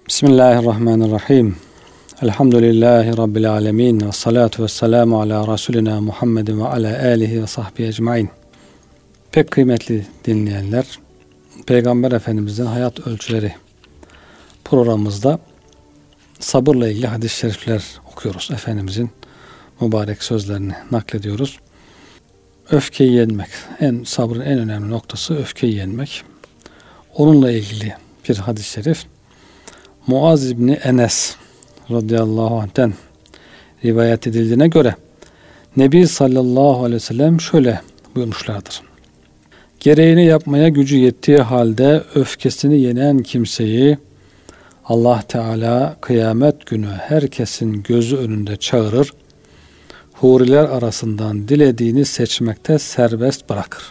Bismillahirrahmanirrahim. Elhamdülillahi Rabbil alemin. Ve salatu ve selamu ala Resulina Muhammedin ve ala alihi ve sahbihi ecmain. Pek kıymetli dinleyenler, Peygamber Efendimizin hayat ölçüleri programımızda sabırla ilgili hadis-i şerifler okuyoruz. Efendimizin mübarek sözlerini naklediyoruz. Öfkeyi yenmek. Sabrın en önemli noktası öfkeyi yenmek. Onunla ilgili bir hadis-i şerif. Muaz İbni Enes radıyallahu anh'ten rivayet edildiğine göre Nebi sallallahu aleyhi ve sellem şöyle buyurmuşlardır. Gereğini yapmaya gücü yettiği halde öfkesini yenen kimseyi Allah Teala kıyamet günü herkesin gözü önünde çağırır, huriler arasından dilediğini seçmekte serbest bırakır.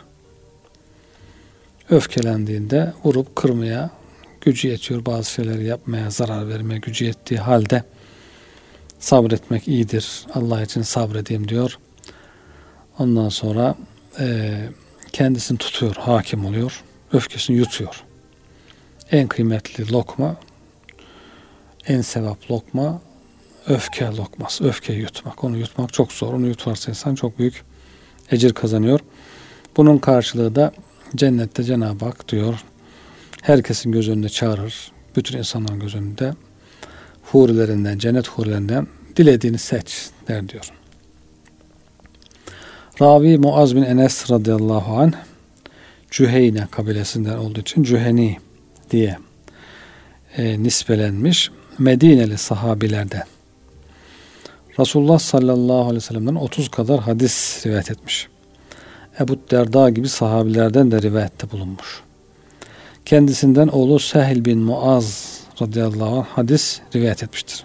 Öfkelendiğinde vurup kırmaya gücü yetiyor, bazı şeyleri yapmaya, zarar vermeye gücü yettiği halde sabretmek iyidir. Allah için sabredeyim diyor. Ondan sonra kendisini tutuyor, hakim oluyor. Öfkesini yutuyor. En kıymetli lokma, en sevap lokma öfke lokması. Öfkeyi yutmak. Onu yutmak çok zor. Onu yutarsa insan çok büyük ecir kazanıyor. Bunun karşılığı da cennette Cenab-ı Hak diyor, herkesin göz önünde çağırır. Bütün insanların göz önünde hurilerinden, cennet hurilerinden dilediğini seç der diyor. Ravi Muaz bin Enes radıyallahu anh Cüheyne kabilesinden olduğu için Cüheni diye nispelenmiş Medineli sahabilerden. Resulullah sallallahu aleyhi ve sellem'den 30 kadar hadis rivayet etmiş. Ebu Derda gibi sahabilerden de rivayette bulunmuş. Kendisinden oğlu Sehil bin Muaz radıyallahu anh hadis rivayet etmiştir.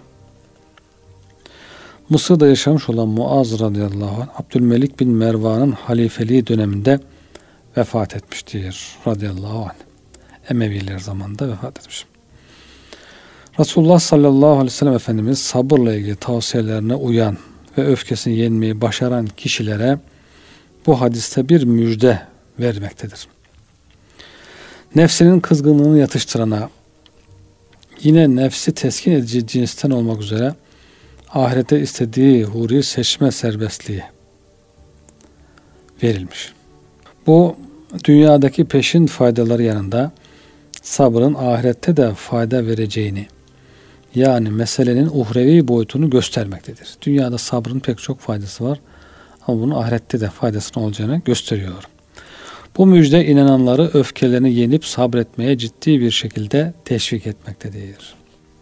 Mısır'da yaşamış olan Muaz radıyallahu anh Abdülmelik bin Mervan'ın halifeliği döneminde vefat etmiştir radıyallahu anh. Emeviler zamanında vefat etmiş. Resulullah sallallahu aleyhi ve sellem Efendimiz sabırla ilgili tavsiyelerine uyan ve öfkesini yenmeyi başaran kişilere bu hadiste bir müjde vermektedir. Nefsinin kızgınlığını yatıştırana, yine nefsi teskin edici cinsten olmak üzere ahirete istediği huri seçme serbestliği verilmiş. Bu dünyadaki peşin faydaları yanında sabrın ahirette de fayda vereceğini, yani meselenin uhrevi boyutunu göstermektedir. Dünyada sabrın pek çok faydası var ama bunun ahirette de faydasının olacağını gösteriyor. Bu müjde inananları öfkelerini yenip sabretmeye ciddi bir şekilde teşvik etmektedir.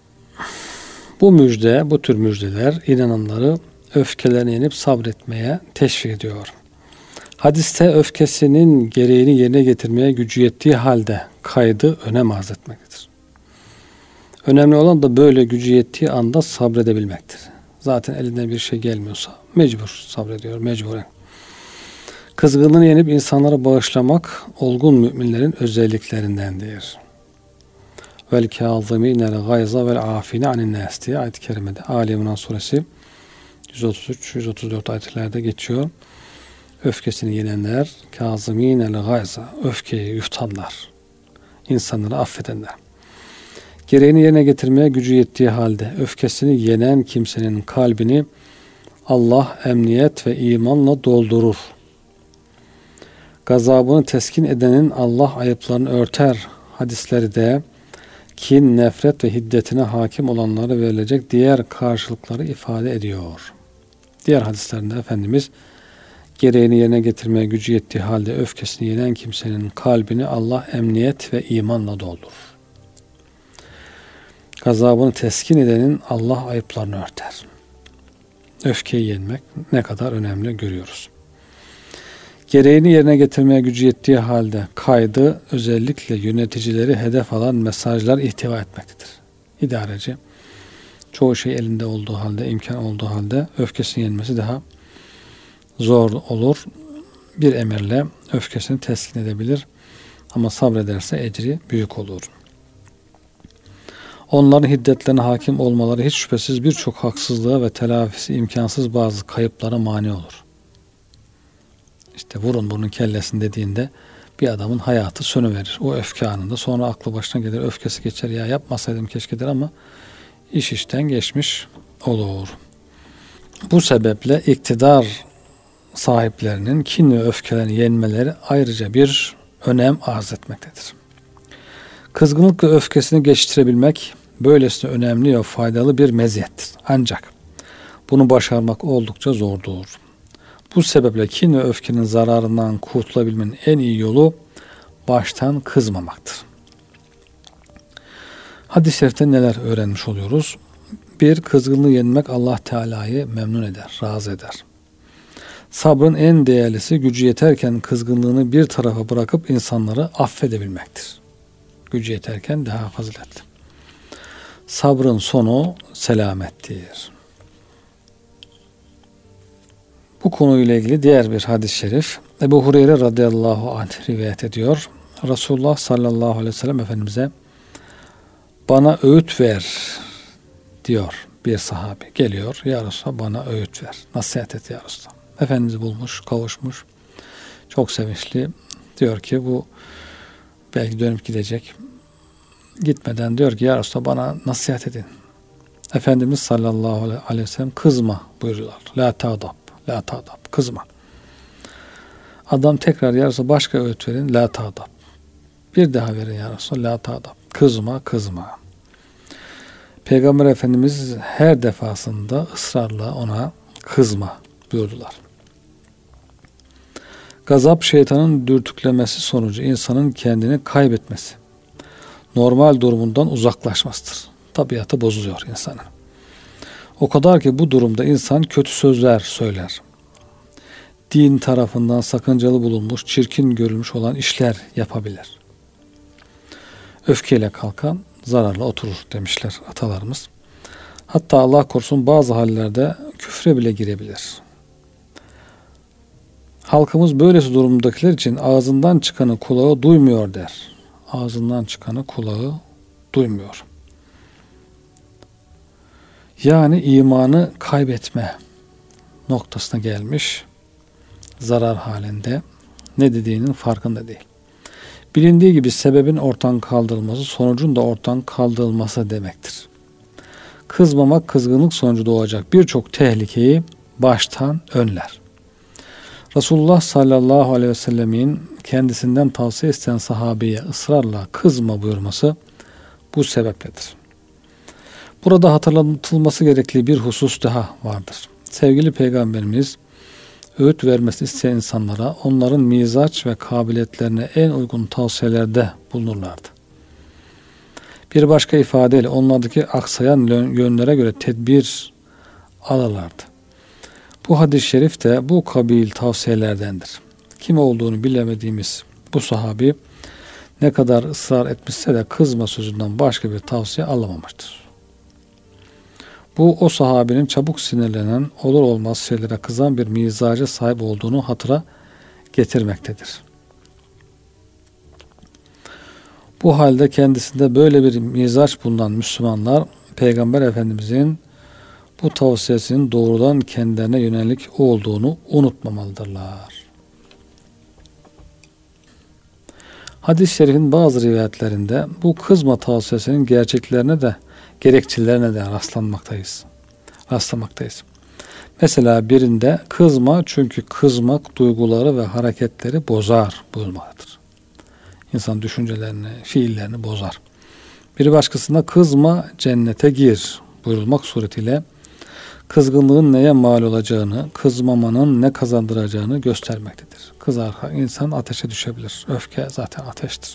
Bu tür müjdeler inananları öfkelerini yenip sabretmeye teşvik ediyor. Hadiste öfkesinin gereğini yerine getirmeye gücü yettiği halde kaydı önem arz etmektedir. Önemli olan da böyle gücü yettiği anda sabredebilmektir. Zaten elinden bir şey gelmiyorsa mecbur sabrediyor, mecburen. Kızgınlığını yenip insanlara bağışlamak olgun müminlerin özelliklerindendir. Vel kâzimînel gayza vel âfîne anin-nâs diye ayet-i kerimede Ali İmran suresi 133-134 ayetlerde geçiyor. Öfkesini yenenler, kâzimînel gayza, öfkeyi yutanlar, insanları affedenler. Gereğini yerine getirmeye gücü yettiği halde öfkesini yenen kimsenin kalbini Allah emniyet ve imanla doldurur. Gazabını teskin edenin Allah ayıplarını örter hadisleri de kin, nefret ve hiddetine hakim olanlara verilecek diğer karşılıkları ifade ediyor. Diğer hadislerinde Efendimiz gereğini yerine getirmeye gücü yettiği halde öfkesini yenen kimsenin kalbini Allah emniyet ve imanla doldurur. Gazabını teskin edenin Allah ayıplarını örter. Öfkeyi yenmek ne kadar önemli görüyoruz. Gereğini yerine getirmeye gücü yettiği halde kaydı özellikle yöneticileri hedef alan mesajlar ihtiva etmektedir. İdareci çoğu şey elinde olduğu halde, imkan olduğu halde öfkesini yenmesi daha zor olur. Bir emirle öfkesini teskin edebilir ama sabrederse ecri büyük olur. Onların hiddetlerine hakim olmaları hiç şüphesiz birçok haksızlığa ve telafisi imkansız bazı kayıplara mani olur. İşte vurun bunun kellesini dediğinde bir adamın hayatı sönüverir. O öfke anında sonra aklı başına gelir, öfkesi geçer, ya yapmasaydım keşke der ama iş işten geçmiş olur. Bu sebeple iktidar sahiplerinin kin ve öfkelerini yenmeleri ayrıca bir önem arz etmektedir. Kızgınlık ve öfkesini geçiştirebilmek böylesine önemli ve faydalı bir meziyettir. Ancak bunu başarmak oldukça zordur. Bu sebeple kin ve öfkenin zararından kurtulabilmenin en iyi yolu baştan kızmamaktır. Hadis-i şerifte neler öğrenmiş oluyoruz? 1. Kızgınlığı yenmek Allah Teala'yı memnun eder, razı eder. Sabrın en değerlisi gücü yeterken kızgınlığını bir tarafa bırakıp insanları affedebilmektir. Gücü yeterken daha faziletli. Sabrın sonu selamettir. Bu konuyla ilgili diğer bir hadis-i şerif Ebu Hureyre radıyallahu anh rivayet ediyor. Resulullah sallallahu aleyhi ve sellem Efendimiz'e bana öğüt ver diyor bir sahabe. Geliyor, ya Resulallah bana öğüt ver, nasihat et ya Resulallah. Efendimiz'i bulmuş, kavuşmuş. Çok sevinçli. Diyor ki bu belki dönüp gidecek. Gitmeden diyor ki ya Resulallah bana nasihat edin. Efendimiz sallallahu aleyhi ve sellem kızma buyuruyorlar. La tağdab, la tağdab, kızma. Adam tekrar ya Resulallah başka öğüt verin. La tağdab. Bir daha verin ya Resulallah. La tağdab. Kızma, kızma. Peygamber Efendimiz her defasında ısrarla ona kızma buyurdular. Gazap şeytanın dürtüklemesi sonucu insanın kendini kaybetmesi, normal durumundan uzaklaşmasıdır. Tabiatı bozuluyor insanın. O kadar ki bu durumda insan kötü sözler söyler. Din tarafından sakıncalı bulunmuş, çirkin görülmüş olan işler yapabilir. Öfkeyle kalkan zararla oturur demişler atalarımız. Hatta Allah korusun bazı hallerde küfre bile girebilir. Halkımız böylesi durumdakiler için ağzından çıkanı kulağı duymuyor der. Ağzından çıkanı kulağı duymuyor. Yani imanı kaybetme noktasına gelmiş, zarar halinde, ne dediğinin farkında değil. Bilindiği gibi sebebin ortadan kaldırılması, sonucun da ortadan kaldırılması demektir. Kızmamak, kızgınlık sonucu doğacak birçok tehlikeyi baştan önler. Resulullah sallallahu aleyhi ve sellemin kendisinden tavsiye isteyen sahabeye ısrarla kızma buyurması bu sebepledir. Burada hatırlatılması gerekli bir husus daha vardır. Sevgili Peygamberimiz öğüt vermesini isteyen insanlara onların mizaç ve kabiliyetlerine en uygun tavsiyelerde bulunurlardı. Bir başka ifadeyle onlardaki aksayan yönlere göre tedbir alırlardı. Bu hadis-i şerif de bu kabil tavsiyelerdendir. Kim olduğunu bilemediğimiz bu sahabi ne kadar ısrar etmişse de kızma sözünden başka bir tavsiye alamamıştır. Bu o sahabinin çabuk sinirlenen, olur olmaz şeylere kızan bir mizaca sahip olduğunu hatıra getirmektedir. Bu halde kendisinde böyle bir mizaç bulunan Müslümanlar Peygamber Efendimizin bu tavsiyesinin doğrudan kendilerine yönelik olduğunu unutmamalıdırlar. Hadis-i şerifin bazı rivayetlerinde bu kızma tavsiyesinin gerekçelerine de rastlamaktayız. Mesela birinde kızma çünkü kızmak duyguları ve hareketleri bozar buyurmaktadır. İnsan düşüncelerini, fiillerini bozar. Bir başkasında kızma cennete gir buyurulmak suretiyle kızgınlığın neye mal olacağını, kızmamanın ne kazandıracağını göstermektedir. Kızar insan ateşe düşebilir. Öfke zaten ateştir.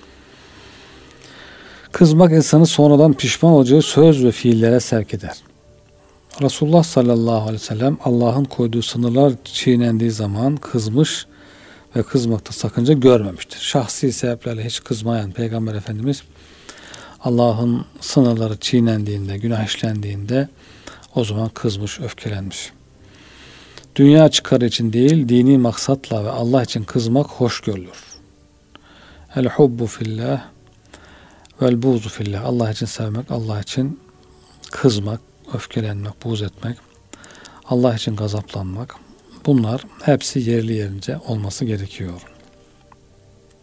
Kızmak insanı sonradan pişman olacağı söz ve fiillere sevk eder. Resulullah sallallahu aleyhi ve sellem Allah'ın koyduğu sınırlar çiğnendiği zaman kızmış ve kızmakta sakınca görmemiştir. Şahsi sebeplerle hiç kızmayan Peygamber Efendimiz Allah'ın sınırları çiğnendiğinde, günah işlendiğinde o zaman kızmış, öfkelenmiş. Dünya çıkarı için değil, dini maksatla ve Allah için kızmak hoş görülür. El hubbu fillah vel buğzu fillah. Allah için sevmek, Allah için kızmak, öfkelenmek, buğz etmek, Allah için gazaplanmak. Bunlar hepsi yerli yerince olması gerekiyor.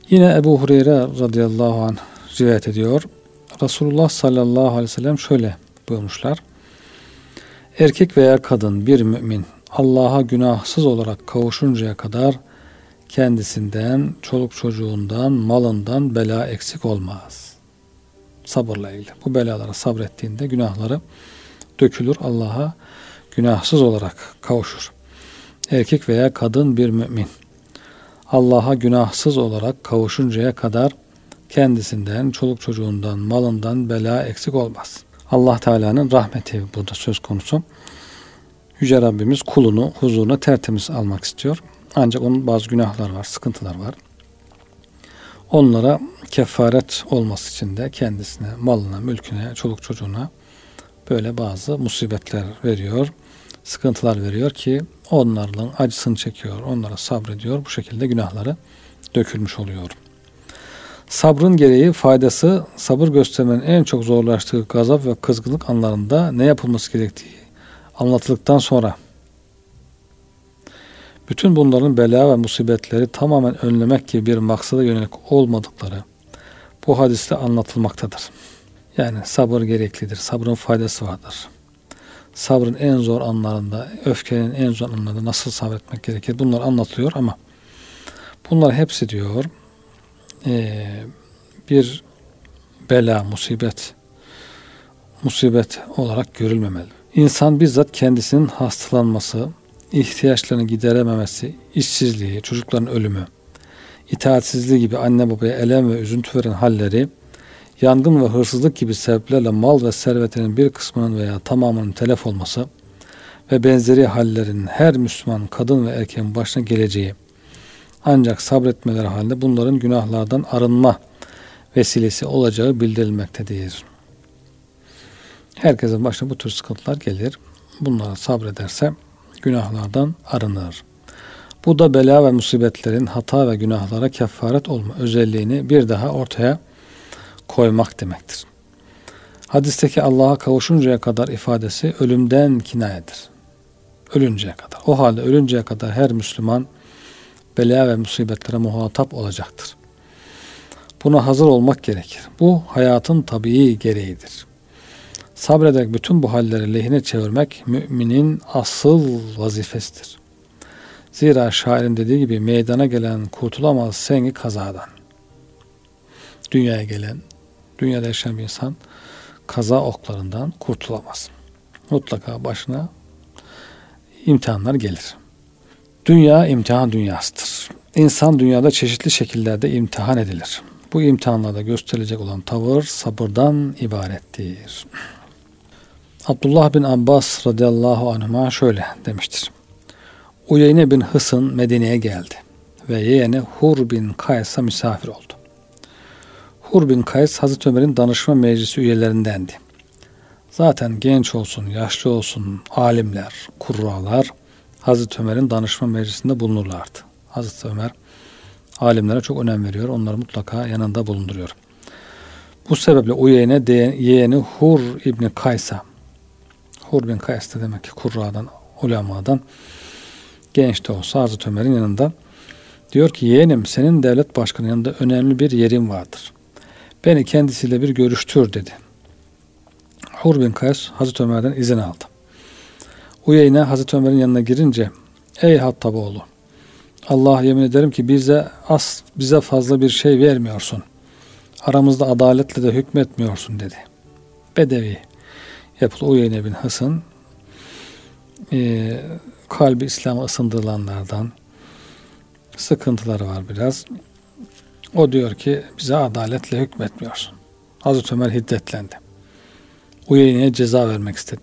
Yine Ebu Hureyre radıyallahu anh rivayet ediyor. Resulullah sallallahu aleyhi ve sellem şöyle buyurmuşlar. Erkek veya kadın bir mümin Allah'a günahsız olarak kavuşuncaya kadar kendisinden, çoluk çocuğundan, malından bela eksik olmaz. Sabırla ilgili. Bu belalara sabrettiğinde günahları dökülür. Allah'a günahsız olarak kavuşur. Erkek veya kadın bir mümin Allah'a günahsız olarak kavuşuncaya kadar kendisinden, çoluk çocuğundan, malından bela eksik olmaz. Allah Teala'nın rahmeti burada söz konusu. Yüce Rabbimiz kulunu huzuruna tertemiz almak istiyor. Ancak onun bazı günahlar var, sıkıntılar var. Onlara kefaret olması için de kendisine, malına, mülküne, çoluk çocuğuna böyle bazı musibetler veriyor, sıkıntılar veriyor ki onların acısını çekiyor, onlara sabrediyor. Bu şekilde günahları dökülmüş oluyor. Sabrın gereği faydası, sabır göstermenin en çok zorlaştığı gazap ve kızgınlık anlarında ne yapılması gerektiği anlatıldıktan sonra bütün bunların bela ve musibetleri tamamen önlemek gibi bir maksada yönelik olmadıkları bu hadiste anlatılmaktadır. Yani sabır gereklidir, sabrın faydası vardır. Sabrın en zor anlarında, öfkenin en zor anlarında nasıl sabretmek gerekir? Bunlar anlatılıyor ama bunlar hepsi diyor bir bela, musibet olarak görülmemeli. İnsan bizzat kendisinin hastalanması, ihtiyaçlarını giderememesi, işsizliği, çocukların ölümü, itaatsizliği gibi anne babaya elem ve üzüntü veren halleri, yangın ve hırsızlık gibi sebeplerle mal ve servetinin bir kısmının veya tamamının telef olması ve benzeri hallerin her Müslüman kadın ve erkeğin başına geleceği, ancak sabretmeleri halinde bunların günahlardan arınma vesilesi olacağı bildirilmektedir. Herkesin başına bu tür sıkıntılar gelir. Bunlara sabrederse günahlardan arınır. Bu da bela ve musibetlerin hata ve günahlara kefaret olma özelliğini bir daha ortaya koymak demektir. Hadisteki Allah'a kavuşuncaya kadar ifadesi ölümden kinayedir. Ölünceye kadar. O halde ölünceye kadar her Müslüman bela ve musibetlere muhatap olacaktır. Buna hazır olmak gerekir. Bu hayatın tabii gereğidir. Sabrederek bütün bu halleri lehine çevirmek müminin asıl vazifesidir. Zira şairin dediği gibi meydana gelen kurtulamaz sengi kazadan. Dünyaya gelen, dünyada yaşayan bir insan kaza oklarından kurtulamaz. Mutlaka başına imtihanlar gelir. Dünya imtihan dünyasıdır. İnsan dünyada çeşitli şekillerde imtihan edilir. Bu imtihanlarda gösterilecek olan tavır sabırdan ibarettir. Abdullah bin Abbas radıyallahu anhuma şöyle demiştir. Uyeyne bin Hısın Medine'ye geldi ve yeğeni Hur bin Kays'a misafir oldu. Hur bin Kays Hazreti Ömer'in danışma meclisi üyelerindendi. Zaten genç olsun, yaşlı olsun alimler, kurralar Hazreti Ömer'in danışma meclisinde bulunurlardı. Hazreti Ömer alimlere çok önem veriyor. Onları mutlaka yanında bulunduruyor. Bu sebeple Uyeyne yeğeni Hur İbni Kays'a, Hur bin Kays da demek ki kurradan, ulemadan genç de olsa Hazreti Ömer'in yanında diyor ki yeğenim senin devlet başkanının yanında önemli bir yerin vardır. Beni kendisiyle bir görüştür dedi. Hur bin Kays Hazreti Ömer'den izin aldı. Uyeyne Hazreti Ömer'in yanına girince ey Hattaboğlu Allah yemin ederim ki bize fazla bir şey vermiyorsun. Aramızda adaletle de hükmetmiyorsun dedi. Bedevi yapılı Uyeyne bin Hısın kalbi İslam'a ısındırılanlardan, sıkıntıları var biraz. O diyor ki bize adaletle hükmetmiyorsun. Hazreti Ömer hiddetlendi. Uyeyne'ye ceza vermek istedi.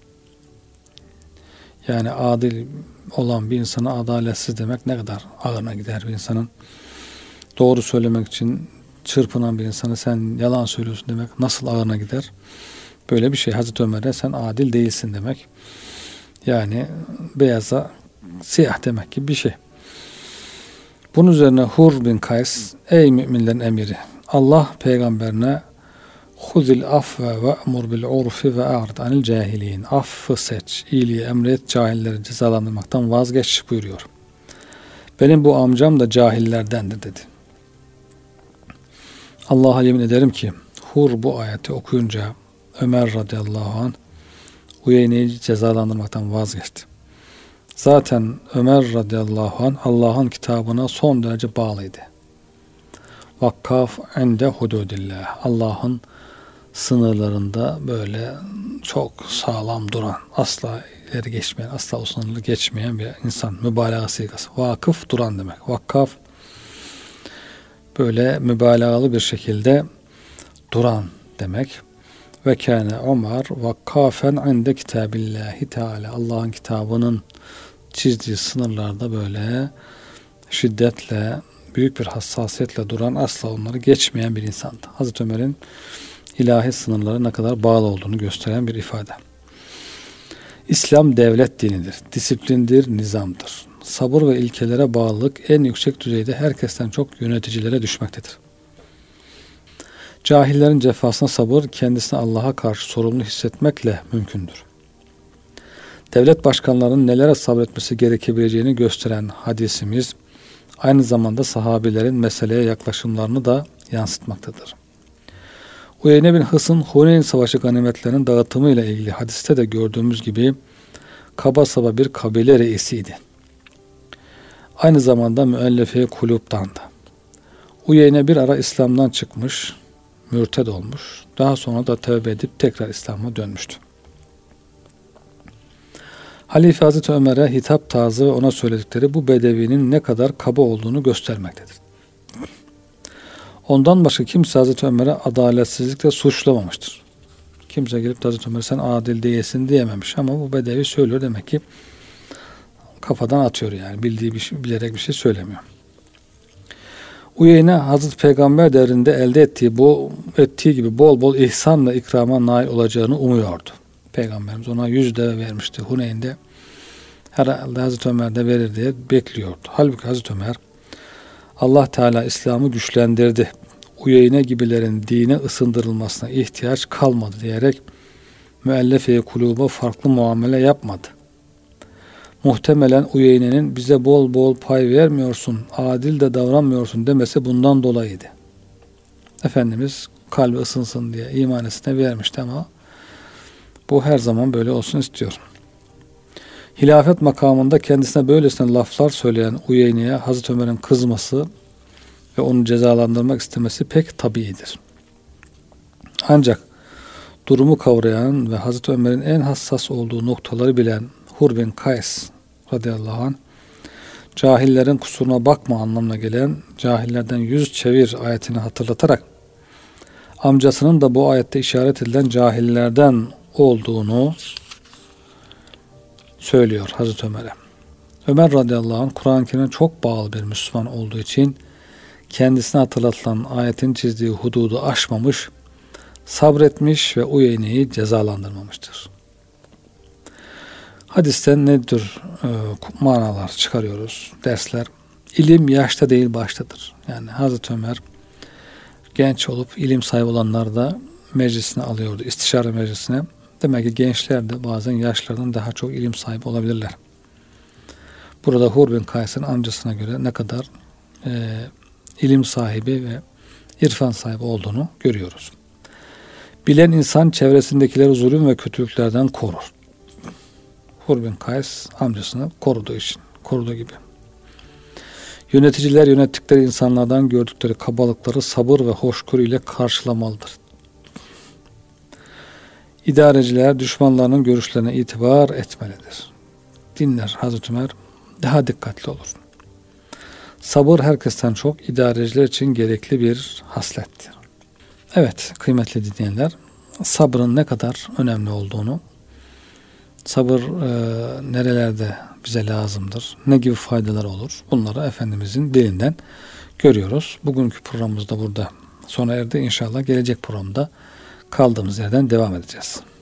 Yani adil olan bir insana adaletsiz demek ne kadar ağırına gider bir insanın. Doğru söylemek için çırpınan bir insana sen yalan söylüyorsun demek nasıl ağırına gider. Böyle bir şey. Hazreti Ömer'e sen adil değilsin demek. Yani beyaza siyah demek gibi bir şey. Bunun üzerine Hur bin Kays ey müminlerin emiri Allah peygamberine huzil afve ve emur bil urfi ve a'rid anil cahilin. Affı seç, iyiliği emret, cahilleri cezalandırmaktan vazgeç buyuruyor. Benim bu amcam da cahillerdendir dedi. Allah'a yemin ederim ki Hur bu ayeti okuyunca Ömer radıyallahu anh Uyeyne'yi cezalandırmaktan vazgeçti. Zaten Ömer radıyallahu anh Allah'ın kitabına son derece bağlıydı. Vakkaf inde hududillah. Allah'ın sınırlarında böyle çok sağlam duran, asla ileri geçmeyen, asla o sınırları geçmeyen bir insan. Mübalağa sigası. Vakıf duran demek. Vakkaf böyle mübalağalı bir şekilde duran demek. Ve kâne Ömer vakkafen inde kitabillahi teâlâ. Allah'ın kitabının çizdiği sınırlarda böyle şiddetle, büyük bir hassasiyetle duran, asla onları geçmeyen bir insandı. Hazreti Ömer'in ilahi sınırlara ne kadar bağlı olduğunu gösteren bir ifade. İslam devlet dinidir, disiplindir, nizamdır. Sabır ve ilkelere bağlılık en yüksek düzeyde herkesten çok yöneticilere düşmektedir. Cahillerin cefasına sabır, kendisine Allah'a karşı sorumlu hissetmekle mümkündür. Devlet başkanlarının nelere sabretmesi gerekebileceğini gösteren hadisimiz, aynı zamanda sahabilerin meseleye yaklaşımlarını da yansıtmaktadır. Uyeyne bin Hısn, Huneyn Savaşı ganimetlerinin dağıtımı ile ilgili hadiste de gördüğümüz gibi kaba saba bir kabile reisiydi. Aynı zamanda müellefe kulüptandı. Uyeyne bir ara İslam'dan çıkmış, mürted olmuş. Daha sonra da tövbe edip tekrar İslam'a dönmüştü. Halife Hazreti Ömer'e hitap tarzı ve ona söyledikleri bu bedevinin ne kadar kaba olduğunu göstermektedir. Ondan başka kimse Hazreti Ömer'e adaletsizlikle suçlamamıştır. Kimse gelip de Hazreti Ömer sen adil değilsin diyememiş ama bu bedevi söylüyor, demek ki kafadan atıyor yani, bildiği bir şey, bilerek bir şey söylemiyor. Uyeyne Hazreti Peygamber devrinde elde ettiği gibi bol bol ihsanla ikrama nail olacağını umuyordu. Peygamberimiz ona 100 deve vermişti Huneyn'de. Herhalde Hazreti Ömer de verir diye bekliyordu. Halbuki Hazreti Ömer Allah Teala İslam'ı güçlendirdi. Uyeyne gibilerin dine ısındırılmasına ihtiyaç kalmadı diyerek müellefe-i kuluba farklı muamele yapmadı. Muhtemelen Uyeyne'nin bize bol bol pay vermiyorsun, adil de davranmıyorsun demesi bundan dolayıydı. Efendimiz kalbi ısınsın diye imanesine vermişti ama bu her zaman böyle olsun istiyor. Hilafet makamında kendisine böylesine laflar söyleyen Uyeyne'ye Hazreti Ömer'in kızması ve onu cezalandırmak istemesi pek tabiidir. Ancak durumu kavrayan ve Hazreti Ömer'in en hassas olduğu noktaları bilen Hur bin Kays radıyallahu anh, cahillerin kusuruna bakma anlamına gelen cahillerden yüz çevir ayetini hatırlatarak amcasının da bu ayette işaret edilen cahillerden olduğunu söylüyor Hazreti Ömer'e. Ömer radıyallahu anh Kur'an-ı Kerim'e çok bağlı bir Müslüman olduğu için kendisine hatırlatılan ayetin çizdiği hududu aşmamış, sabretmiş ve Uyeyne'yi cezalandırmamıştır. Hadisten ne tür manalar çıkarıyoruz, dersler? İlim yaşta değil baştadır. Yani Hazreti Ömer genç olup ilim sahibi olanları da meclisine alıyordu, istişare meclisine. Demek ki gençler de bazen yaşlardan daha çok ilim sahibi olabilirler. Burada Hur bin Kays'ın amcasına göre ne kadar ilim sahibi ve irfan sahibi olduğunu görüyoruz. Bilen insan çevresindekileri zulüm ve kötülüklerden korur. Hur bin Kays amcasını koruduğu gibi. Yöneticiler yönettikleri insanlardan gördükleri kabalıkları sabır ve hoşgörü ile karşılamalıdır. İdareciler düşmanlarının görüşlerine itibar etmelidir. Dinler Hazreti Ömer daha dikkatli olur. Sabır herkesten çok idareciler için gerekli bir haslettir. Evet kıymetli dinleyenler, sabrın ne kadar önemli olduğunu, sabır nerelerde bize lazımdır, ne gibi faydalar olur, bunları Efendimizin dilinden görüyoruz. Bugünkü programımız da burada sona erdi. İnşallah gelecek programda kaldığımız yerden devam edeceğiz.